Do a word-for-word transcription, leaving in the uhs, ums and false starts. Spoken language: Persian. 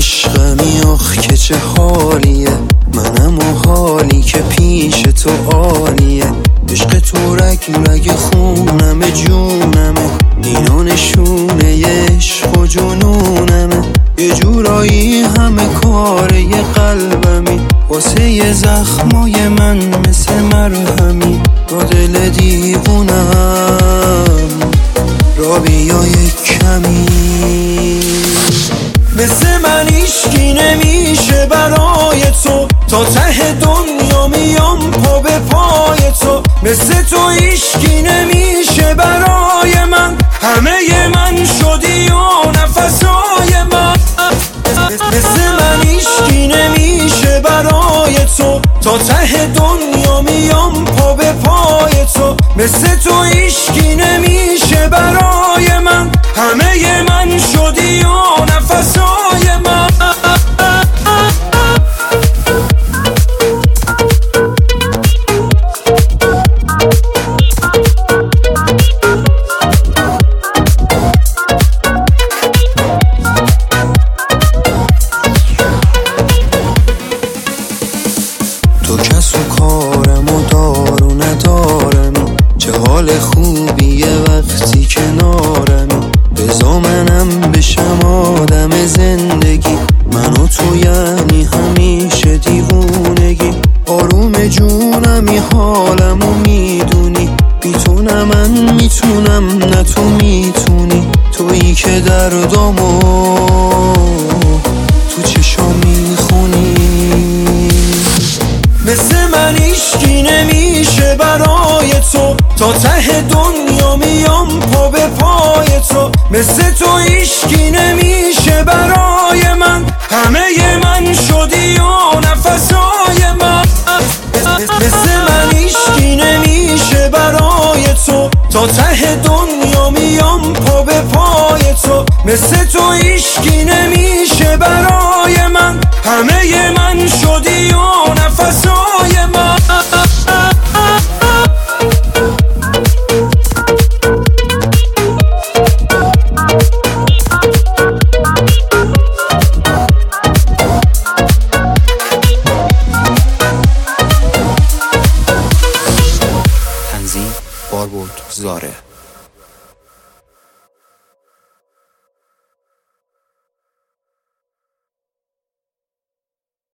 عشقمی آخ که چه حالیه، منم و حالی که پیش تو عالیه. عشق تو رگ رگ خونم جونمه، اینا نشونه عشق و جنونمه. یه جورایی همه کاره ی قلبمی، واسه ی زخمای من مثل مرهمی. با دل دیوونم را بیا یک کمی، مثل من ایشکی نمیشه برای تو، تا ته دنیا میام پا به پای تو. مثل تو ایشکی نمیشه برای من، همه من شدی و نفسای من. مثل من ایشکی نمیشه برای تو، تا ته دنیا میام پا به پای تو. مثل تو ایشکی نمیشه برای من، همه من شدی و نفسای من. تو کس و کارم و دار و ندارمی، چه حال خوبیه وقتی کنارمی. بزا منم بشم آدم زندگی، من و تو یعنی همیشه دیوونگی. آروم جونمی حالمو میدونی، میتونم من میتونم نه تو میتونی. تویی که دردامو تو چشام میخونی. مثل من ایشکی نمیشه برای تو، تا ته دنیا میام پا به پای تو. مثل تو ایشکی نمیشه برای من، همه من شدی و نفسای من. مثل من ایشکی نمیشه برای تو، تا ته دنیا میام پا به پای تو. مثل تو ایشکی نمیشه برای